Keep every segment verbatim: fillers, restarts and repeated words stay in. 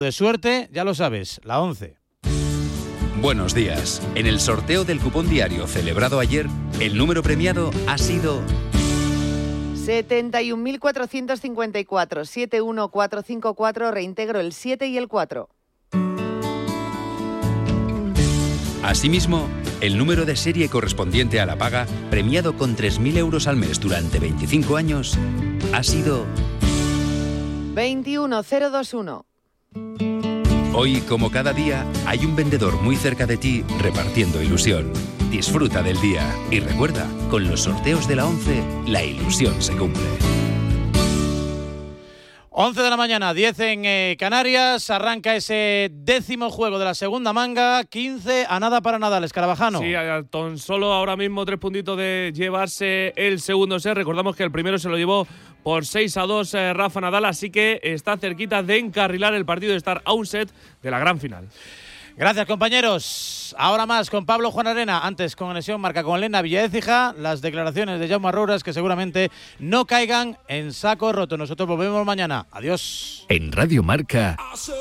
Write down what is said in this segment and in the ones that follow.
De suerte, ya lo sabes, la once. Buenos días. En el sorteo del cupón diario celebrado ayer, el número premiado ha sido setenta y un mil cuatrocientos cincuenta y cuatro, siete uno cuatro cinco cuatro, reintegro el siete y el cuatro. Asimismo, el número de serie correspondiente a la paga, premiado con tres mil euros al mes durante veinticinco años, ha sido veintiuno mil veintiuno. Hoy, como cada día, hay un vendedor muy cerca de ti repartiendo ilusión. Disfruta del día y recuerda, con los sorteos de la once, la ilusión se cumple. once de la mañana, diez en eh, Canarias, arranca ese décimo juego de la segunda manga, quince a nada para Nadal, Escarabajano. Sí, a tan solo ahora mismo tres puntitos de llevarse el segundo set. Recordamos que el primero se lo llevó por seis a dos eh, Rafa Nadal, así que está cerquita de encarrilar el partido, de estar a un set de la gran final. Gracias, compañeros. Ahora más con Pablo Juan Arena, antes con Conexión Marca con Elena Villaécija, las declaraciones de Jaume Arrouras que seguramente no caigan en saco roto. Nosotros volvemos mañana. Adiós. En Radio Marca,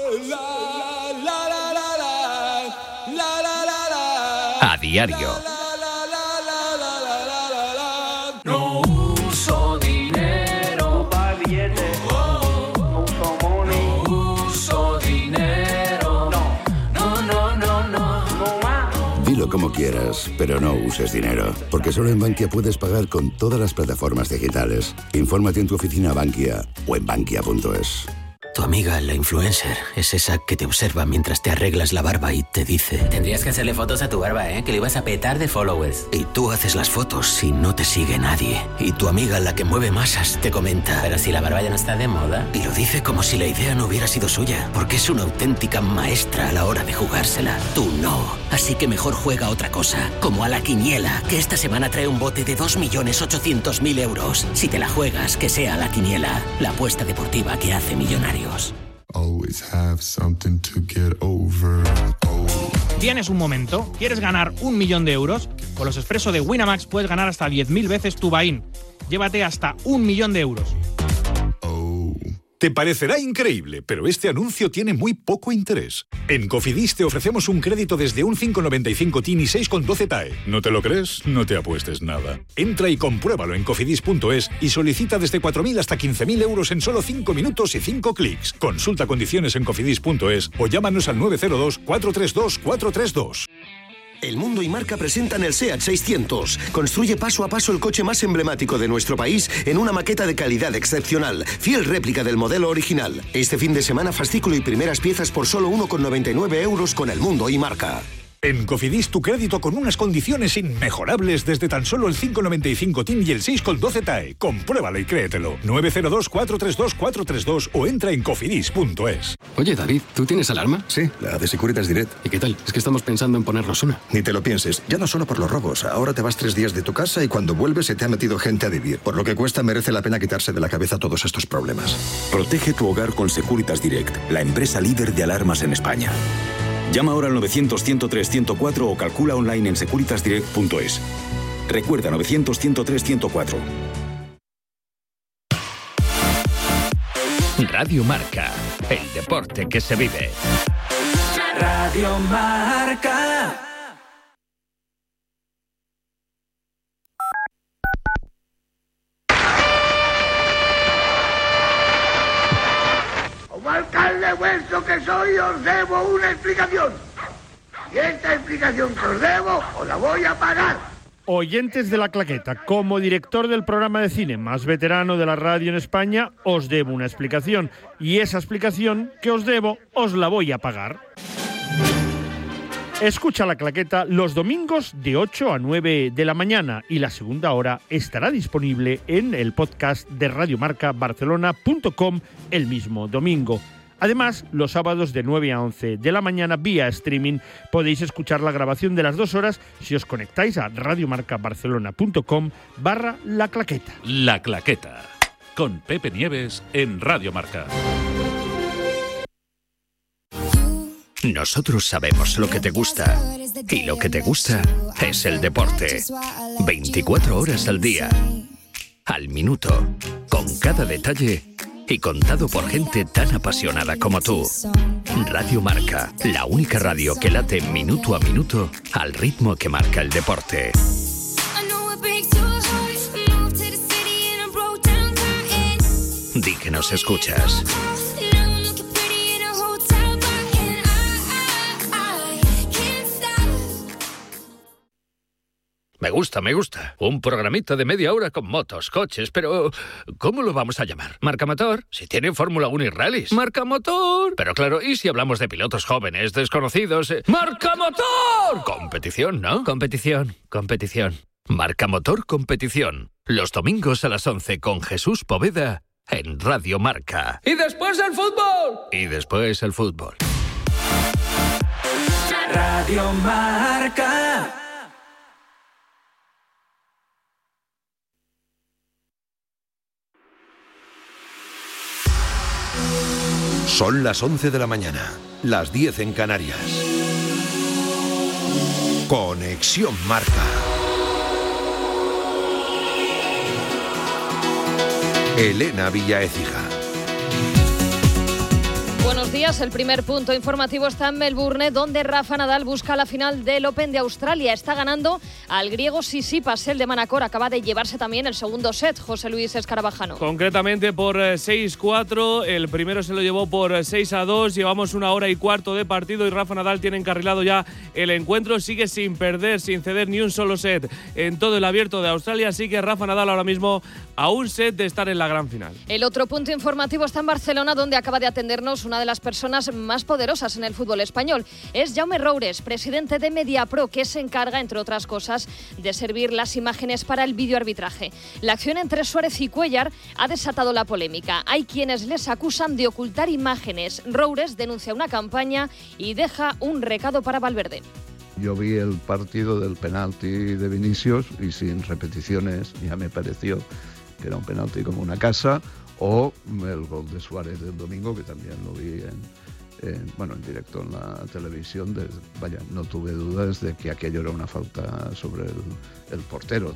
a diario. No uso dinero pa' billetes. No uso money. No uso dinero. No, no, no, no, no más. Dilo como quieras, pero no uses dinero. Porque solo en Bankia puedes pagar con todas las plataformas digitales. Infórmate en tu oficina Bankia o en bankia punto es. Tu amiga, la influencer, es esa que te observa mientras te arreglas la barba y te dice: tendrías que hacerle fotos a tu barba, ¿eh? Que le ibas a petar de followers. Y tú haces las fotos y no te sigue nadie. Y tu amiga, la que mueve masas, te comenta: pero si la barba ya no está de moda. Y lo dice como si la idea no hubiera sido suya, porque es una auténtica maestra a la hora de jugársela. Tú no. Así que mejor juega a otra cosa, como a la quiniela, que esta semana trae un bote de dos millones ochocientos mil euros. Si te la juegas, que sea la quiniela, la apuesta deportiva que hace millonarios. ¿Tienes un momento? ¿Quieres ganar un millón de euros? Con los Expreso de Winamax puedes ganar hasta diez mil veces tu buy-in. Llévate hasta un millón de euros. Te parecerá increíble, pero este anuncio tiene muy poco interés. En Cofidis te ofrecemos un crédito desde un cinco coma noventa y cinco T I N y seis coma doce T A E. ¿No te lo crees? No te apuestes nada. Entra y compruébalo en cofidis punto es y solicita desde cuatro mil hasta quince mil euros en solo cinco minutos y cinco clics. Consulta condiciones en cofidis punto es o llámanos al nueve cero dos, cuatro tres dos, cuatro tres dos. El Mundo y Marca presentan el SEAT seiscientos. Construye paso a paso el coche más emblemático de nuestro país en una maqueta de calidad excepcional, fiel réplica del modelo original. Este fin de semana, fascículo y primeras piezas por solo uno coma noventa y nueve euros con el Mundo y Marca. En Cofidis tu crédito con unas condiciones inmejorables desde tan solo el cinco coma noventa y cinco T I N y el seis coma doce T A E. Compruébalo y créetelo. nueve cero dos, cuatro tres dos, cuatro tres dos o entra en cofidis punto es. Oye, David, ¿tú tienes alarma? Sí, la de Securitas Direct. ¿Y qué tal? Es que estamos pensando en ponernos una. Ni te lo pienses. Ya no solo por los robos. Ahora te vas tres días de tu casa y cuando vuelves se te ha metido gente a vivir. Por lo que cuesta, merece la pena quitarse de la cabeza todos estos problemas. Protege tu hogar con Securitas Direct, la empresa líder de alarmas en España. Llama ahora al novecientos, ciento tres, ciento cuatro o calcula online en securitas direct punto es. Recuerda, novecientos, ciento tres, ciento cuatro. Radio Marca, el deporte que se vive. Radio Marca. Como alcalde vuestro que soy, os debo una explicación. Y esta explicación que os debo, os la voy a pagar. Oyentes de La Claqueta, como director del programa de cine más veterano de la radio en España, os debo una explicación. Y esa explicación que os debo, os la voy a pagar. Escucha La Claqueta los domingos de ocho a nueve de la mañana y la segunda hora estará disponible en el podcast de radiomarca barcelona punto com el mismo domingo. Además, los sábados de nueve a once de la mañana vía streaming podéis escuchar la grabación de las dos horas si os conectáis a radiomarcabarcelona punto com barra La Claqueta. La Claqueta, con Pepe Nieves en Radio Marca. Nosotros sabemos lo que te gusta y lo que te gusta es el deporte. veinticuatro horas al día, al minuto, con cada detalle y contado por gente tan apasionada como tú. Radio Marca, la única radio que late minuto a minuto al ritmo que marca el deporte. Di que nos escuchas. Me gusta, me gusta. Un programita de media hora con motos, coches, pero ¿cómo lo vamos a llamar? ¿Marca Motor? Si tiene Fórmula uno y rallies. ¡Marca Motor! Pero claro, ¿y si hablamos de pilotos jóvenes, desconocidos? Eh? ¡Marca Motor! Competición, ¿no? Competición, competición. Marca Motor Competición. Los domingos a las once con Jesús Poveda en Radio Marca. ¡Y después el fútbol! Y después el fútbol. Radio Marca. Son las once de la mañana, las diez en Canarias. Conexión Marca. Elena Villa Écija. Buenos días, el primer punto informativo está en Melbourne, donde Rafa Nadal busca la final del Open de Australia. Está ganando al griego Tsitsipas, el de Manacor. Acaba de llevarse también el segundo set, José Luis Escarabajano. Concretamente por seis cuatro, el primero se lo llevó por seis a dos, llevamos una hora y cuarto de partido y Rafa Nadal tiene encarrilado ya el encuentro, sigue sin perder, sin ceder ni un solo set en todo el abierto de Australia, así que Rafa Nadal ahora mismo a un set de estar en la gran final. El otro punto informativo está en Barcelona, donde acaba de atendernos una de las personas más poderosas en el fútbol español. Es Jaume Roures, presidente de Mediapro, que se encarga, entre otras cosas, de servir las imágenes para el videoarbitraje. La acción entre Suárez y Cuéllar ha desatado la polémica. Hay quienes les acusan de ocultar imágenes. Roures denuncia una campaña y deja un recado para Valverde. Yo vi el partido del penalti de Vinicius y sin repeticiones ya me pareció que era un penalti como una casa, o el gol de Suárez del domingo, que también lo vi en, en, bueno, en directo en la televisión. De, vaya, no tuve dudas de que aquello era una falta sobre el, el portero.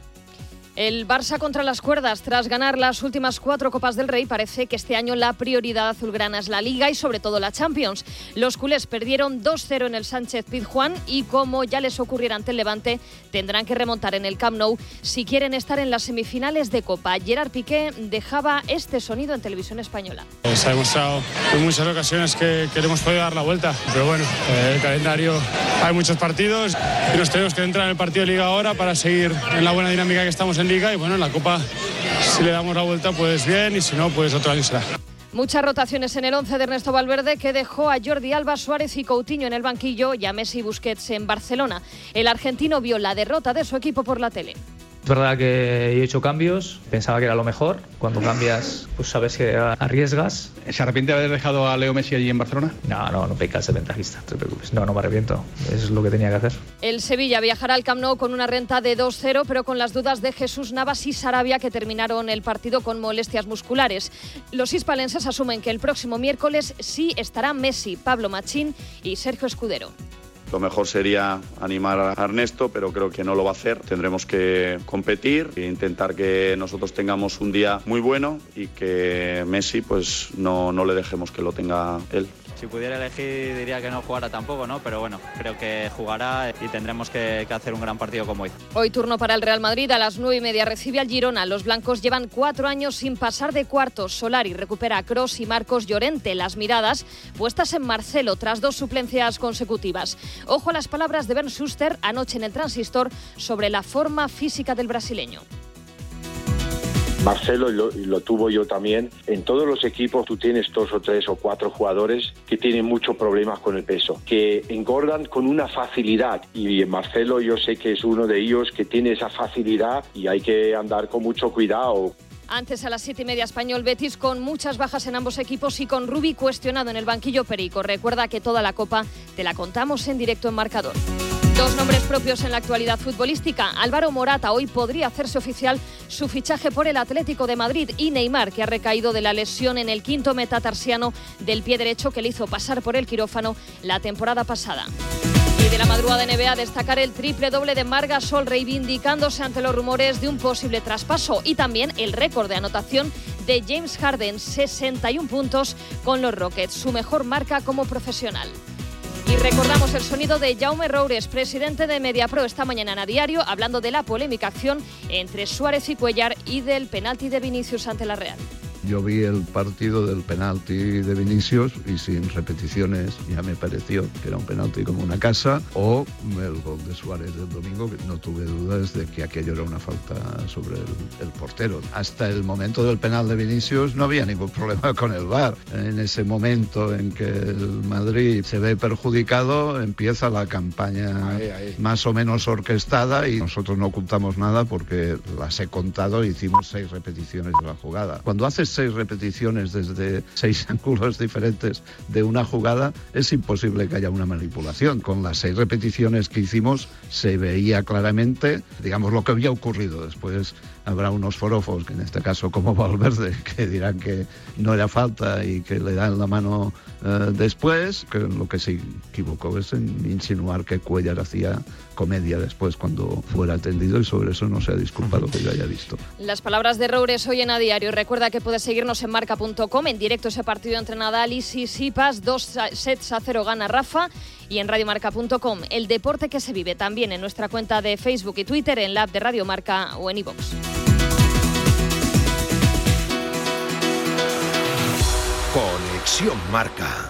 El Barça contra las cuerdas. Tras ganar las últimas cuatro Copas del Rey, parece que este año la prioridad azulgrana es la Liga y sobre todo la Champions. Los culés perdieron dos cero en el Sánchez-Pizjuán y, como ya les ocurriera ante el Levante, tendrán que remontar en el Camp Nou si quieren estar en las semifinales de Copa. Gerard Piqué dejaba este sonido en Televisión Española. Se ha demostrado en muchas ocasiones que, que le hemos podido dar la vuelta, pero bueno, el calendario, hay muchos partidos y nos tenemos que entrar en el partido de Liga ahora para seguir en la buena dinámica que estamos en Liga, y bueno, en la Copa, si le damos la vuelta, pues bien, y si no, pues otro año será. Muchas rotaciones en el once de Ernesto Valverde, que dejó a Jordi Alba, Suárez y Coutinho en el banquillo y a Messi y Busquets en Barcelona. El argentino vio la derrota de su equipo por la tele. Es verdad que he hecho cambios, pensaba que era lo mejor. Cuando cambias, pues sabes que arriesgas. ¿Se arrepiente de haber dejado a Leo Messi allí en Barcelona? No, no, no pecas de ventajista, no te preocupes. No, no me arrepiento, es lo que tenía que hacer. El Sevilla viajará al Camp Nou con una renta de dos cero, pero con las dudas de Jesús Navas y Sarabia, que terminaron el partido con molestias musculares. Los hispalenses asumen que el próximo miércoles sí estará Messi, Pablo Machín y Sergio Escudero. Lo mejor sería animar a Ernesto, pero creo que no lo va a hacer. Tendremos que competir e intentar que nosotros tengamos un día muy bueno y que Messi pues no, no le dejemos que lo tenga él. Si pudiera elegir diría que no jugara tampoco, ¿no? Pero bueno, creo que jugará y tendremos que, que hacer un gran partido como hoy. Hoy turno para el Real Madrid, a las nueve y media recibe al Girona. Los blancos llevan cuatro años sin pasar de cuartos. Solari recupera a Kroos y Marcos Llorente. Las miradas puestas en Marcelo tras dos suplencias consecutivas. Ojo a las palabras de Bernd Schuster anoche en el Transistor sobre la forma física del brasileño. Marcelo lo, lo tuvo yo también. En todos los equipos tú tienes dos o tres o cuatro jugadores que tienen muchos problemas con el peso, que engordan con una facilidad. Y Marcelo yo sé que es uno de ellos que tiene esa facilidad y hay que andar con mucho cuidado. Antes, a las siete y media, Español Betis, con muchas bajas en ambos equipos y con Rubi cuestionado en el banquillo. Perico, recuerda que toda la Copa te la contamos en directo en Marcador. Dos nombres propios en la actualidad futbolística. Álvaro Morata hoy podría hacerse oficial su fichaje por el Atlético de Madrid, y Neymar, que ha recaído de la lesión en el quinto metatarsiano del pie derecho que le hizo pasar por el quirófano la temporada pasada. Y de la madrugada N B A, destacar el triple doble de Marc Gasol, reivindicándose ante los rumores de un posible traspaso, y también el récord de anotación de James Harden, sesenta y un puntos con los Rockets, su mejor marca como profesional. Y recordamos el sonido de Jaume Roures, presidente de Mediapro, esta mañana en A Diario, hablando de la polémica acción entre Suárez y Cuéllar y del penalti de Vinicius ante la Real. Yo vi el partido del penalti de Vinicius y sin repeticiones ya me pareció que era un penalti como una casa, o el gol de Suárez del domingo, que no tuve dudas de que aquello era una falta sobre el, el portero. Hasta el momento del penal de Vinicius no había ningún problema con el V A R. En ese momento en que el Madrid se ve perjudicado, empieza la campaña ahí, ahí. más o menos orquestada, y nosotros no ocultamos nada porque las he contado e hicimos seis repeticiones de la jugada. Cuando haces seis repeticiones desde seis ángulos diferentes de una jugada, es imposible que haya una manipulación. Con las seis repeticiones que hicimos se veía claramente, digamos, lo que había ocurrido. Después habrá unos forofos, que en este caso como Valverde, que dirán que no era falta y que le dan la mano eh, después, que lo que se equivocó es en insinuar que Cuéllar hacía comedia después cuando fuera atendido, y sobre eso no se ha disculpado que yo haya visto. Las palabras de Roures hoy en A Diario. Recuerda que puedes seguirnos en marca punto com, en directo ese partido entre Nadal y Tsitsipas, dos sets a cero gana Rafa, y en radio marca punto com el deporte que se vive también en nuestra cuenta de Facebook y Twitter, en la app de Radio Marca o en iVoox. Conexión Marca.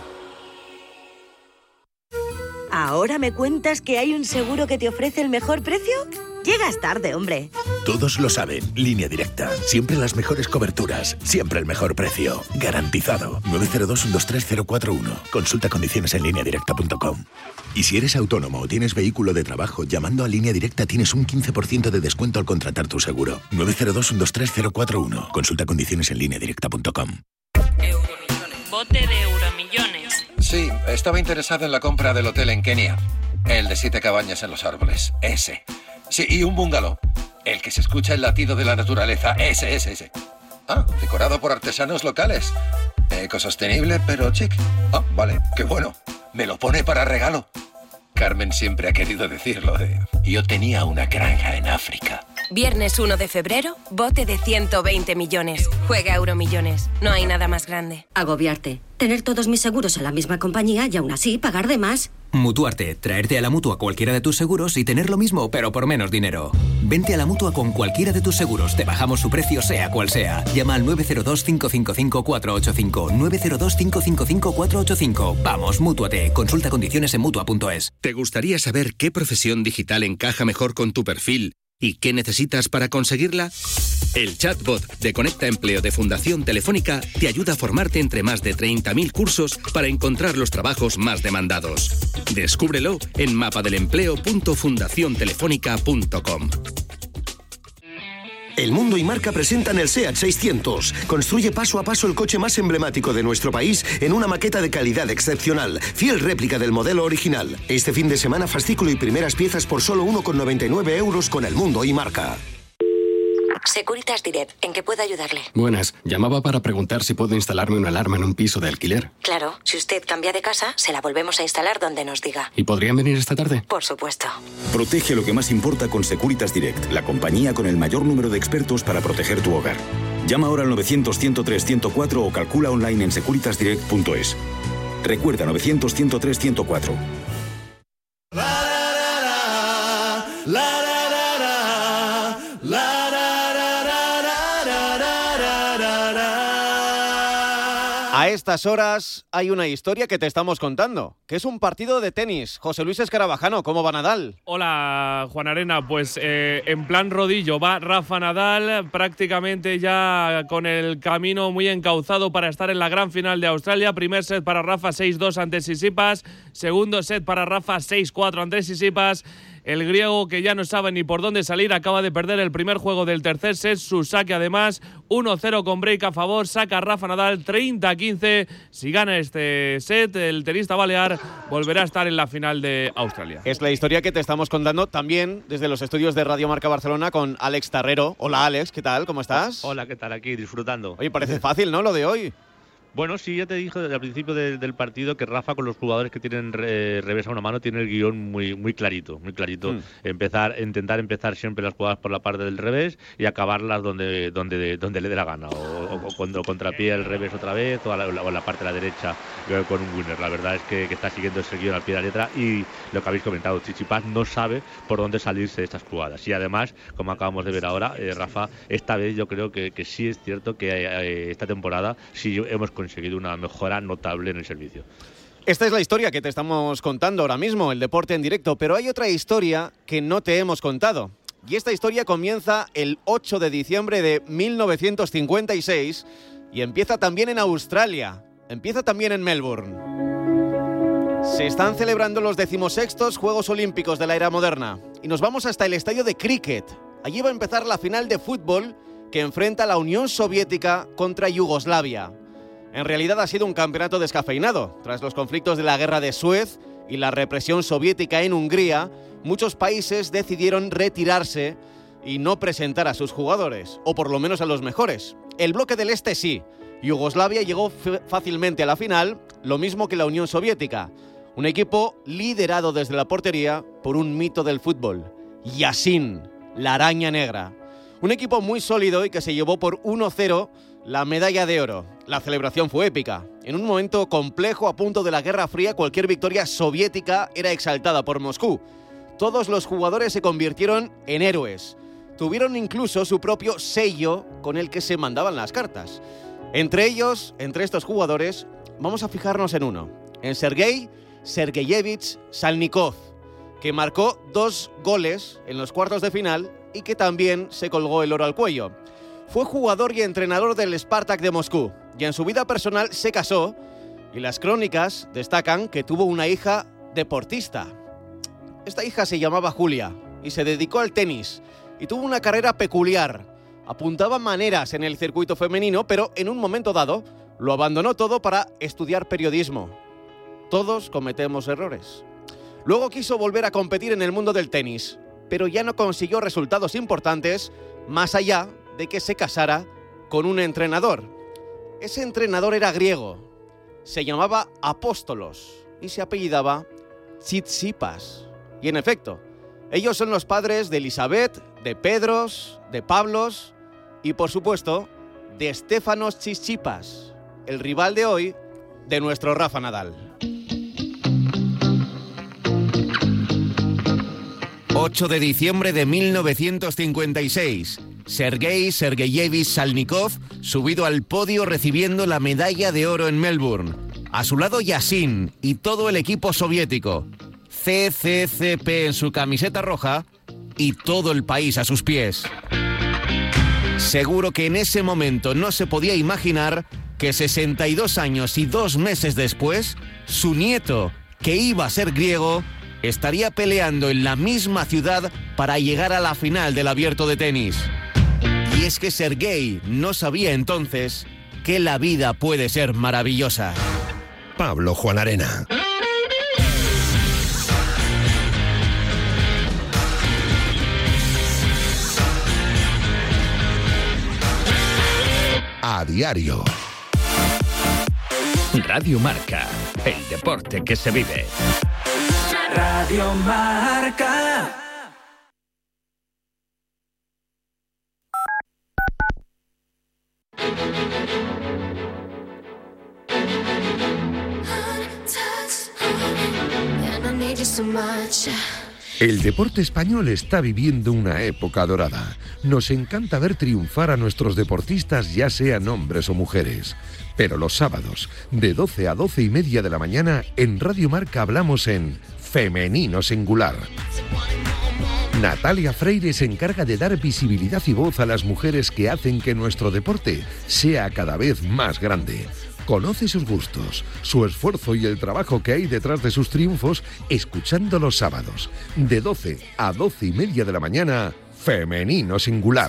¿Ahora me cuentas que hay un seguro que te ofrece el mejor precio? Llegas tarde, hombre. Todos lo saben. Línea Directa. Siempre las mejores coberturas. Siempre el mejor precio. Garantizado. nueve cero dos, uno dos tres, cero cuatro uno. Consulta condiciones en línea directa punto com. Y si eres autónomo o tienes vehículo de trabajo, llamando a Línea Directa tienes un quince por ciento de descuento al contratar tu seguro. nueve cero dos, uno dos tres, cero cuatro uno. Consulta condiciones en línea directa punto com. Euromillones. Bote de Euromillones. Sí, estaba interesado en la compra del hotel en Kenia. El de siete cabañas en los árboles. Ese. Sí, y un bungalow. El que se escucha el latido de la naturaleza. Ese, ese, ese. Ah, decorado por artesanos locales. Ecosostenible, pero chic. Ah, vale, qué bueno. Me lo pone para regalo. Carmen siempre ha querido decirlo de... Yo tenía una granja en África. Viernes uno de febrero, bote de ciento veinte millones. Juega Euromillones. No hay nada más grande. Agobiarte. Tener todos mis seguros en la misma compañía y aún así pagar de más. Mutuarte. Traerte a la Mutua cualquiera de tus seguros y tener lo mismo, pero por menos dinero. Vente a la Mutua con cualquiera de tus seguros. Te bajamos su precio, sea cual sea. Llama al nueve cero dos, cinco cinco cinco, cuatro ocho cinco. nueve cero dos, cinco cinco cinco, cuatro ocho cinco. Vamos, Mútuate. Consulta condiciones en Mutua punto es. ¿Te gustaría saber qué profesión digital encaja mejor con tu perfil y qué necesitas para conseguirla? El chatbot de Conecta Empleo de Fundación Telefónica te ayuda a formarte entre más de treinta mil cursos para encontrar los trabajos más demandados. Descúbrelo en mapadelempleo punto fundación telefónica punto com. El Mundo y Marca presentan el SEAT seiscientos. Construye paso a paso el coche más emblemático de nuestro país en una maqueta de calidad excepcional, fiel réplica del modelo original. Este fin de semana, fascículo y primeras piezas por solo uno con noventa y nueve euros con el Mundo y Marca. Securitas Direct, ¿en qué puedo ayudarle? Buenas, llamaba para preguntar si puedo instalarme una alarma en un piso de alquiler. Claro, si usted cambia de casa, se la volvemos a instalar donde nos diga. ¿Y podrían venir esta tarde? Por supuesto. Protege lo que más importa con Securitas Direct, la compañía con el mayor número de expertos para proteger tu hogar. Llama ahora al novecientos, ciento tres, ciento cuatro o calcula online en securitas direct punto es. Recuerda, novecientos, ciento tres, ciento cuatro. A estas horas hay una historia que te estamos contando, que es un partido de tenis. José Luis Escarabajano, ¿cómo va Nadal? Hola, Juan Arena. Pues eh, en plan rodillo va Rafa Nadal, prácticamente ya con el camino muy encauzado para estar en la gran final de Australia. Primer set para Rafa, seis dos ante Tsitsipas. Segundo set para Rafa, seis cuatro ante Tsitsipas. El griego, que ya no sabe ni por dónde salir, acaba de perder el primer juego del tercer set. Su saque, además, uno cero con break a favor. Saca Rafa Nadal treinta a quince. Si gana este set, el tenista balear volverá a estar en la final de Australia. Es la historia que te estamos contando también desde los estudios de Radio Marca Barcelona con Alex Tarrero. Hola, Alex, ¿qué tal? ¿Cómo estás? Hola, ¿qué tal? Aquí disfrutando. Oye, parece fácil, ¿no? Lo de hoy. Bueno, sí, ya te dije al principio de, del partido que Rafa, con los jugadores que tienen re, revés a una mano, tiene el guión muy muy clarito, muy clarito. Mm. Empezar, intentar empezar siempre las jugadas por la parte del revés y acabarlas donde donde donde le dé la gana, o, o, o cuando contrapié el revés otra vez, o, a la, o en la parte de la derecha con un winner. La verdad es que, que está siguiendo ese guión al pie de la letra, y lo que habéis comentado, Tsitsipas no sabe por dónde salirse de estas jugadas. Y además, como acabamos de ver ahora, eh, Rafa, esta vez yo creo que, que sí es cierto que eh, esta temporada sí hemos conseguido una mejora notable en el servicio. Esta es la historia que te estamos contando ahora mismo, el deporte en directo, pero hay otra historia que no te hemos contado. Y esta historia comienza el ocho de diciembre de mil novecientos cincuenta y seis y empieza también en Australia, empieza también en Melbourne. Se están celebrando los decimosextos Juegos Olímpicos de la era moderna y nos vamos hasta el estadio de cricket. Allí va a empezar la final de fútbol que enfrenta a la Unión Soviética contra Yugoslavia. En realidad ha sido un campeonato descafeinado. Tras los conflictos de la Guerra de Suez y la represión soviética en Hungría, muchos países decidieron retirarse y no presentar a sus jugadores, o por lo menos a los mejores. El bloque del Este sí. Yugoslavia llegó f- fácilmente a la final, lo mismo que la Unión Soviética. Un equipo liderado desde la portería por un mito del fútbol, Yasin, la araña negra. Un equipo muy sólido y que se llevó por uno cero la medalla de oro. La celebración fue épica. En un momento complejo a punto de la Guerra Fría, cualquier victoria soviética era exaltada por Moscú. Todos los jugadores se convirtieron en héroes. Tuvieron incluso su propio sello con el que se mandaban las cartas. Entre ellos, entre estos jugadores, vamos a fijarnos en uno, en Sergei Sergeyevich Salnikov, que marcó dos goles en los cuartos de final y que también se colgó el oro al cuello. Fue jugador y entrenador del Spartak de Moscú, y en su vida personal se casó, y las crónicas destacan que tuvo una hija deportista. Esta hija se llamaba Julia y se dedicó al tenis y tuvo una carrera peculiar. Apuntaba maneras en el circuito femenino, pero en un momento dado lo abandonó todo para estudiar periodismo. Todos cometemos errores. Luego quiso volver a competir en el mundo del tenis, pero ya no consiguió resultados importantes más allá de que se casara con un entrenador. Ese entrenador era griego, se llamaba Apóstolos y se apellidaba Tsitsipas. Y en efecto, ellos son los padres de Elizabeth, de Pedros, de Pablos y, por supuesto, de Stefanos Tsitsipas, el rival de hoy de nuestro Rafa Nadal. ocho de diciembre de mil novecientos cincuenta y seis. Sergei Sergeyevich Salnikov subido al podio recibiendo la medalla de oro en Melbourne. A su lado Yasin y todo el equipo soviético. C C C P en su camiseta roja y todo el país a sus pies. Seguro que en ese momento no se podía imaginar que sesenta y dos años y dos meses después, su nieto, que iba a ser griego, estaría peleando en la misma ciudad para llegar a la final del Abierto de tenis. Y es que Sergei no sabía entonces que la vida puede ser maravillosa. Pablo Juan Arena. A diario. Radio Marca, el deporte que se vive. Radio Marca. El deporte español está viviendo una época dorada. Nos encanta ver triunfar a nuestros deportistas, ya sean hombres o mujeres. Pero los sábados, de doce a doce y media de la mañana, en Radio Marca hablamos en Femenino Singular. Natalia Freire se encarga de dar visibilidad y voz a las mujeres que hacen que nuestro deporte sea cada vez más grande. Conoce sus gustos, su esfuerzo y el trabajo que hay detrás de sus triunfos, escuchando los sábados, de doce a doce y media de la mañana, Femenino Singular.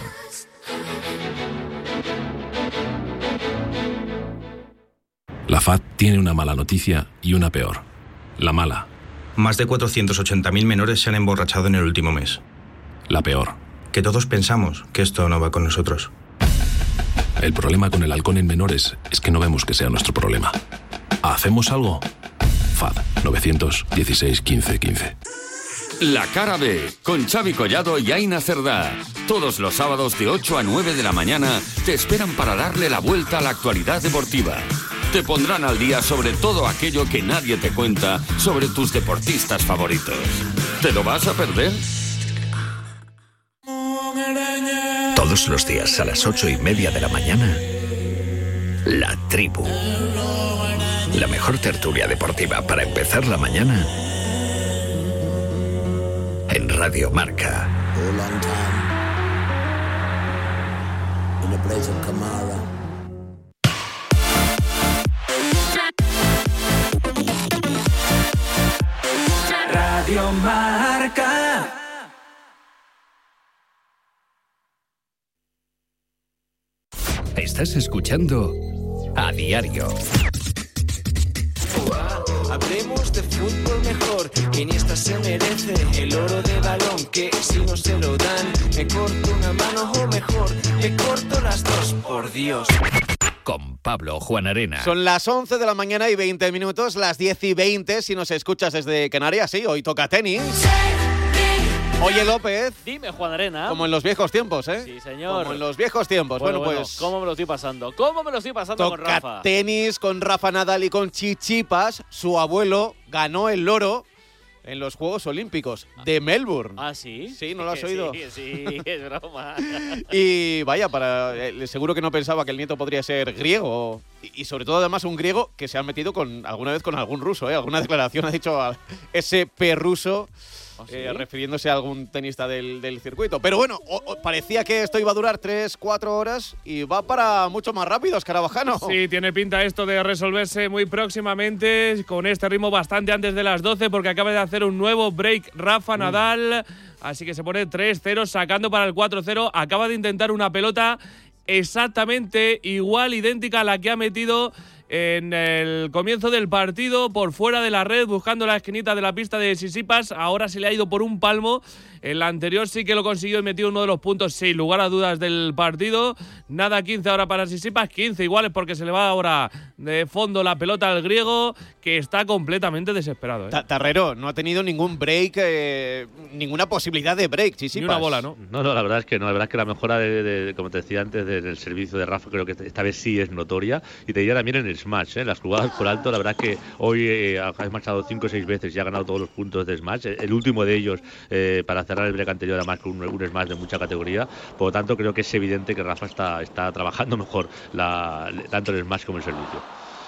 La F A D tiene una mala noticia y una peor. La mala. Más de cuatrocientos ochenta mil menores se han emborrachado en el último mes. La peor. Que todos pensamos que esto no va con nosotros. El problema con el halcón en menores es que no vemos que sea nuestro problema. ¿Hacemos algo? F A D nueve uno seis, quince, quince. La Cara B, con Xavi Collado y Aina Cerdá. Todos los sábados de ocho a nueve de la mañana te esperan para darle la vuelta a la actualidad deportiva. Te pondrán al día sobre todo aquello que nadie te cuenta sobre tus deportistas favoritos. ¿Te lo vas a perder? Todos los días a las ocho y media de la mañana, La Tribu. La mejor tertulia deportiva para empezar la mañana en Radio Marca. Radio Marca. Estás escuchando A Diario. Hablemos de fútbol mejor, que Iniesta se merece el oro de balón, que si no se lo dan, me corto una mano o mejor, me corto las dos, por Dios. Con Pablo Juan Arena. Son las once de la mañana y veinte minutos, las diez y veinte si nos escuchas desde Canarias. Sí, hoy toca tenis. Oye, López. Dime, Juan Arena. Como en los viejos tiempos, ¿eh? Sí, señor. Como en los viejos tiempos. Bueno, bueno, pues... ¿cómo me lo estoy pasando? ¿Cómo me lo estoy pasando toca con Rafa? tenis con Rafa Nadal y con Tsitsipas. Su abuelo ganó el oro en los Juegos Olímpicos de Melbourne. ¿Ah, sí? Sí, ¿no lo has oído? Sí, sí, es broma. Y vaya, para eh, seguro que no pensaba que el nieto podría ser griego. Y, y sobre todo, además, un griego que se ha metido con alguna vez con algún ruso, ¿eh? Alguna declaración ha dicho a ese perruso. ¿Ah, sí? Eh, refiriéndose a algún tenista del, del circuito. Pero bueno, o, o, parecía que esto iba a durar tres, cuatro horas y va para mucho más rápido, Escarabajano. Sí, tiene pinta esto de resolverse muy próximamente, con este ritmo bastante antes de las doce, porque acaba de hacer un nuevo break Rafa Nadal. Así que se pone tres cero, sacando para el cuatro cero. Acaba de intentar una pelota exactamente igual, idéntica a la que ha metido en el comienzo del partido, por fuera de la red, buscando la esquinita de la pista de Tsitsipas. Ahora se le ha ido por un palmo. En la anterior sí que lo consiguió y metió uno de los puntos, sin lugar a dudas, del partido. Nada, quince ahora para Tsitsipas, quince iguales, porque se le va ahora de fondo la pelota al griego, que está completamente desesperado, ¿eh? Tarrero no ha tenido ningún break, eh, ninguna posibilidad de break, Tsitsipas. Ni una bola, ¿no? No, no, la verdad es que no. La verdad es que la mejora, de, de, de como te decía antes, de, del servicio de Rafa, creo que esta vez sí es notoria. Y te diría también en el smash, ¿eh? Las jugadas por alto, la verdad es que hoy eh, ha marchado cinco o seis veces y ha ganado todos los puntos de smash. El último de ellos, eh, para cerrar el break anterior, además con un, un smash de mucha categoría. Por lo tanto, creo que es evidente que Rafa está, está trabajando mejor la, tanto el smash como el servicio.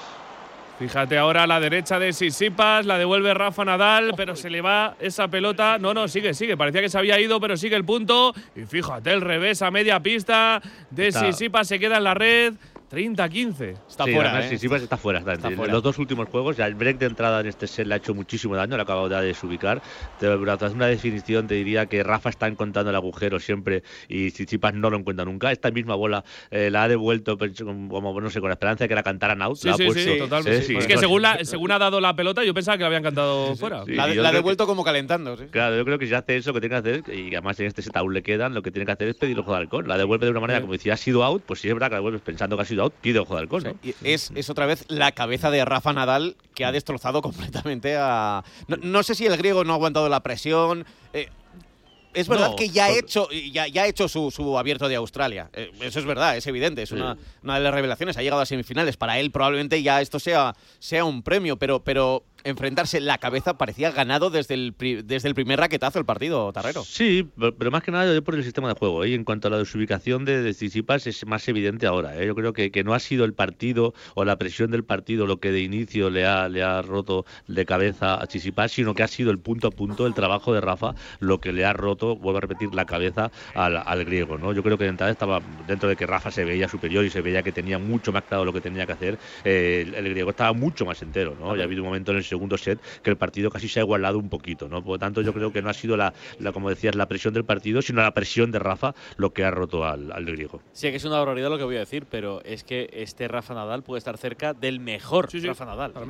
Fíjate ahora a la derecha de Tsitsipas, la devuelve Rafa Nadal, pero se le va esa pelota. No, no, sigue, sigue. Parecía que se había ido, pero sigue el punto. Y fíjate el revés a media pista de Tsitsipas, se queda en la red. treinta quince. Está sí, fuera, además, ¿eh? Tsitsipas está fuera. Está, está en fuera. Los dos últimos juegos, ya el break de entrada en este set le ha hecho muchísimo daño, le ha acabado de desubicar. Tras una definición te diría que Rafa está encontrando el agujero siempre y Tsitsipas no lo encuentra nunca. Esta misma bola eh, la ha devuelto como, no sé, con la esperanza de que la cantaran out. Sí, la sí, ha puesto, sí, totalmente. ¿eh? Sí, Sí, es que no, según, la, según ha dado la pelota, yo pensaba que la habían cantado sí, fuera. sí, la la ha devuelto que, como calentando. ¿sí? Claro, yo creo que si hace eso, lo que tiene que hacer, y además en este set aún le quedan, lo que tiene que hacer es pedir ojo de halcón. La devuelve de una manera, sí. Como decía, ha sido out, pues si es verdad que la devuelves pensando que ha sido out, pide ojo de halcón, ¿no? Sí. Es, es otra vez la cabeza de Rafa Nadal, que ha destrozado completamente a... No, no sé si el griego no ha aguantado la presión... Eh, Es verdad no, que ya ha hecho, ya, ya ha hecho su, su abierto de Australia. Eh, eso es verdad, es evidente. Es sí. una, una de las revelaciones. Ha llegado a semifinales. Para él probablemente ya esto sea, sea un premio, pero, pero enfrentarse la cabeza parecía ganado desde el, desde el primer raquetazo el partido, Tarrero. Sí, pero más que nada yo por el sistema de juego. ¿eh? Y en cuanto a la desubicación de, de Tsitsipas es más evidente ahora. ¿eh? Yo creo que, que no ha sido el partido o la presión del partido lo que de inicio le ha, le ha roto de cabeza a Tsitsipas, sino que ha sido el punto a punto, el trabajo de Rafa, lo que le ha roto, vuelvo a repetir, la cabeza al, al griego, ¿no? Yo creo que de entrada estaba, dentro de que Rafa se veía superior y se veía que tenía mucho más claro lo que tenía que hacer, eh, el, el griego estaba mucho más entero, ¿no? Ya ha habido un momento en el segundo set que el partido casi se ha igualado un poquito, ¿no? Por lo tanto, yo creo que no ha sido la, la como decías, la presión del partido, sino la presión de Rafa lo que ha roto al, al griego. Sí, que es una barbaridad lo que voy a decir, pero es que este Rafa Nadal puede estar cerca del mejor sí, sí. Rafa Nadal. Para mí sí.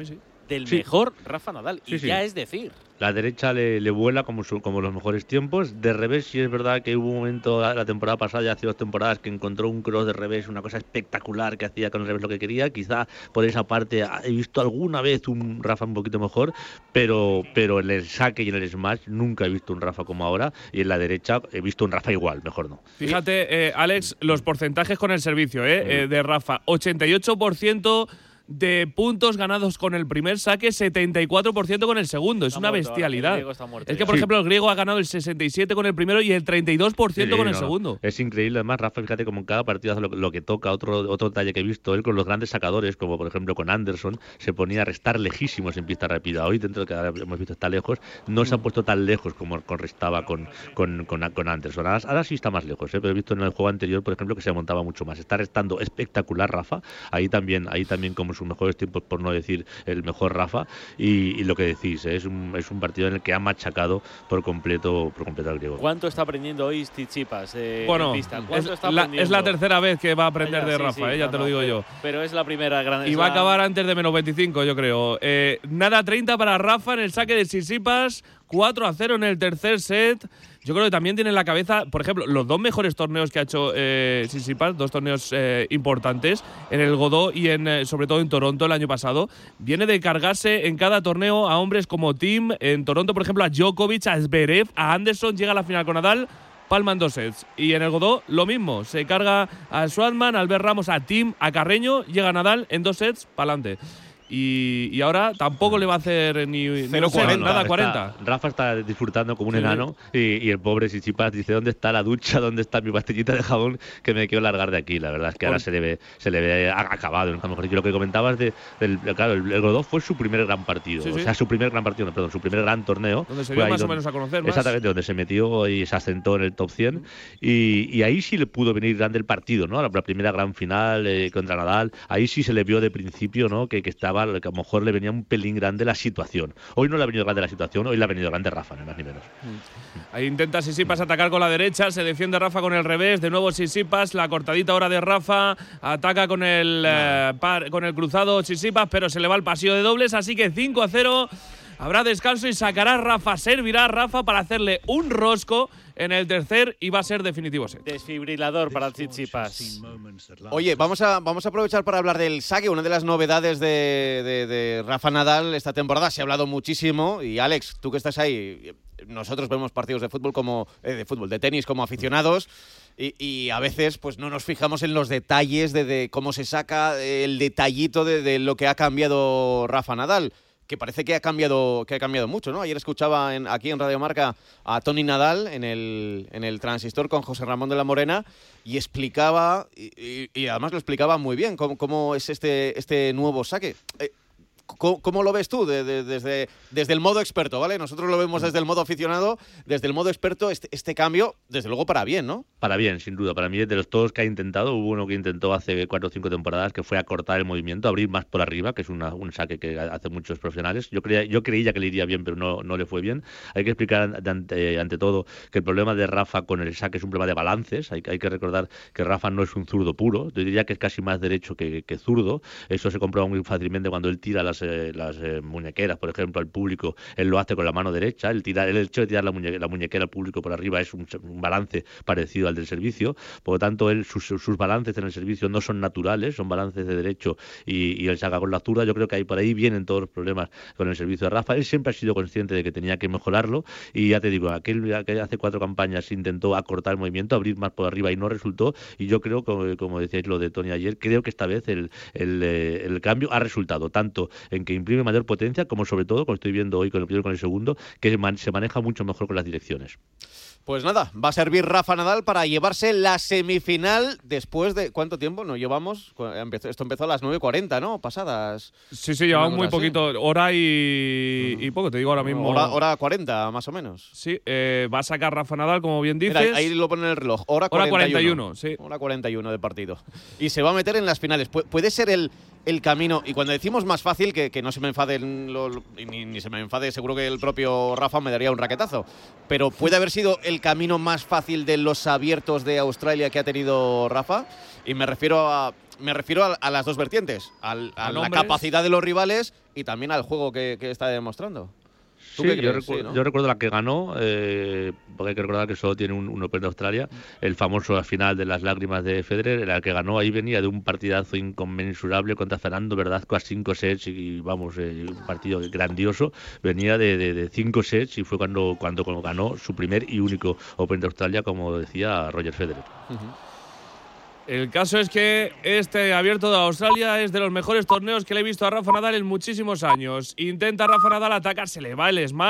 del Sí. mejor Rafa Nadal. Sí, y sí. ya es decir. La derecha le, le vuela como, su- como los mejores tiempos. De revés, sí es verdad que hubo un momento la, la temporada pasada, ya hace dos temporadas, que encontró un cross de revés, una cosa espectacular que hacía con el revés lo que quería. Quizá por esa parte ah, he visto alguna vez un Rafa un poquito mejor, pero, pero en el saque y en el smash nunca he visto un Rafa como ahora. Y en la derecha he visto un Rafa igual, mejor no. Fíjate, eh, Alex, los porcentajes con el servicio eh, eh, de Rafa. ochenta y ocho por ciento de puntos ganados con el primer saque, setenta y cuatro por ciento con el segundo. Es Está una muerto ahora, bestialidad. el griego está muerto Es ya. que, por Sí. ejemplo, el griego ha ganado el sesenta y siete por ciento con el primero y el treinta y dos por ciento Sí, con el no, no. segundo. Es increíble. Además, Rafa, fíjate como en cada partido hace lo, lo que toca. Otro, otro detalle que he visto, él con los grandes sacadores, como por ejemplo con Anderson, se ponía a restar lejísimos en pista rápida. Hoy, dentro de que ahora hemos visto está lejos, no se ha puesto tan lejos como con restaba con, con, con, con Anderson. Ahora, ahora sí está más lejos, ¿eh? Pero he visto en el juego anterior, por ejemplo, que se montaba mucho más. Está restando espectacular Rafa. Ahí también, ahí también como sus mejores tiempos, por no decir el mejor Rafa. Y, y lo que decís, ¿eh? es, un, es un partido en el que ha machacado por completo, por completo al griego. ¿Cuánto está aprendiendo hoy Tsitsipas eh, Bueno, en pista? es ¿Cuánto está la, aprendiendo? es la tercera vez que va a aprender Ya, de sí, Rafa, sí, eh, ya no, te lo no, digo pero, yo. Pero es la primera gran. Y es va a la- acabar antes de menos veinticinco, yo creo. Eh, nada treinta para Rafa en el saque de Tsitsipas, cuatro a cero en el tercer set. Yo creo que también tiene en la cabeza, por ejemplo, los dos mejores torneos que ha hecho eh, Tsitsipas, dos torneos eh, importantes, en el Godó y en, eh, sobre todo en Toronto el año pasado. Viene de cargarse en cada torneo a hombres como Tim, en Toronto, por ejemplo, a Djokovic, a Zverev, a Anderson, llega a la final con Nadal, palma en dos sets. Y en el Godó, lo mismo. Se carga a Schwartzman, a Albert Ramos, a Tim, a Carreño, llega Nadal en dos sets, pa'lante. Y, y ahora tampoco le va a hacer ni, ni un set, nada, Está- cuarenta. Rafa está disfrutando como un Sí. enano y, y el pobre Tsitsipas dice, ¿dónde está la ducha? ¿Dónde está mi pastillita de jabón que me quiero largar de aquí? La verdad es que ahora Por- se le ve, se le ve a- acabado, nunca mejor dicho. Lo que comentabas de, del, claro, el, el Godó fue su primer gran partido, Sí, sí. o sea, su primer gran partido, no, perdón, su primer gran torneo. Donde se Fue dio ahí más o donde- menos a conocer más. Exactamente, donde se metió y se asentó en el top cien y, y ahí sí le pudo venir grande el partido, ¿no? La, la primera gran final eh, contra Nadal, ahí sí se le vio de principio, ¿no? Que, que estaba, que a lo mejor le venía un pelín grande la situación. Hoy no le ha venido grande la situación, hoy le ha venido grande Rafa, ni más ni menos. Ahí intenta Tsitsipas atacar con la derecha, se defiende Rafa con el revés, de nuevo Tsitsipas, la cortadita ahora de Rafa, ataca con el, eh, par- con el cruzado Tsitsipas, pero se le va el pasillo de dobles, así que cinco a cero. Habrá descanso y sacará Rafa, servirá Rafa para hacerle un rosco en el tercer y va a ser definitivo set. Desfibrilador para Tsitsipas. Oye, vamos a, vamos a aprovechar para hablar del saque, una de las novedades de, de- de Rafa Nadal esta temporada. Se ha hablado muchísimo y Alex, tú que estás ahí, nosotros vemos partidos de fútbol como eh, de fútbol, de tenis como aficionados y, y a veces pues no nos fijamos en los detalles de, de cómo se saca el detallito de, de lo que ha cambiado Rafa Nadal. Que parece que ha cambiado, que ha cambiado mucho, ¿no? Ayer escuchaba en, aquí en Radio Marca a Tony Nadal en el, en el Transistor con José Ramón de la Morena y explicaba, y, y- y además lo explicaba muy bien, cómo, cómo es este, este nuevo saque. Eh, ¿Cómo, cómo lo ves tú de- de- desde, desde el modo experto, ¿vale? Nosotros lo vemos desde el modo aficionado, desde el modo experto, este, este cambio, desde luego para bien, ¿no? Para bien, sin duda. Para mí, de los todos que ha intentado, hubo uno que intentó hace cuatro o cinco temporadas, que fue acortar el movimiento, abrir más por arriba, que es una- un saque que hacen muchos profesionales. Yo creía, yo creía que le iría bien, pero no, no le fue bien. Hay que explicar ante, ante, ante todo que el problema de Rafa con el saque es un problema de balances. Hay, hay que recordar que Rafa no es un zurdo puro. Yo diría que es casi más derecho que, que zurdo. Eso se comprueba muy fácilmente cuando él tira las, eh, las eh, muñequeras, por ejemplo, al público. Él lo hace con la mano derecha. El, tira, el hecho de tirar la, muñe, la muñequera al público por arriba es un, un balance parecido al del servicio. Por lo tanto, él, sus, sus balances en el servicio no son naturales, son balances de derecho y, y él saca con la zurda. Yo creo que ahí por ahí vienen todos los problemas con el servicio de Rafa. Él siempre ha sido consciente de que tenía que mejorarlo y ya te digo, aquel, aquel hace cuatro campañas intentó acortar el movimiento, abrir más por arriba y no resultó. Y yo creo, como, como decíais lo de Tony ayer, creo que esta vez el, el, eh, el cambio ha resultado tanto en que imprime mayor potencia como sobre todo, como estoy viendo hoy con el primero y con el segundo, que man, se maneja mucho mejor con las direcciones. Pues nada, va a servir Rafa Nadal para llevarse la semifinal después de... ¿Cuánto tiempo nos llevamos? Empezó- Esto empezó a las nueve cuarenta, ¿no? Pasadas. Sí, sí, llevamos Una muy cosa así. poquito, hora y, y poco, te digo ahora mismo. Hora, hora cuarenta, más o menos. Sí, eh, va a sacar Rafa Nadal, como bien dices. Mira, ahí lo pone en el reloj. Hora Hora cuarenta y uno. cuarenta y uno, sí. Hora cuarenta y uno de partido. Y se va a meter en las finales. Pu- puede ser el, el camino, y cuando decimos más fácil, que, que no se me enfade, lo, ni, ni se me enfade, seguro que el propio Rafa me daría un raquetazo, pero ¿puede haber sido el camino más fácil de los abiertos de Australia que ha tenido Rafa? Y me refiero a, me refiero a, a las dos vertientes, al, a, a la capacidad de los rivales y también al juego que, que está demostrando. Sí, yo, recu sí, ¿no? yo recuerdo la que ganó, eh, porque hay que recordar que solo tiene un, un Open de Australia, el famoso final de las lágrimas de Federer, la que ganó ahí venía de un partidazo inconmensurable contra Fernando Verdasco a cinco sets y vamos, eh, un partido grandioso, venía de, de, de cinco sets y fue cuando, cuando, cuando ganó su primer y único Open de Australia, como decía Roger Federer. Uh-huh. El caso es que este abierto de Australia es de los mejores torneos que le he visto a Rafa Nadal en muchísimos años. Intenta Rafa Nadal atacar, se le va el smash.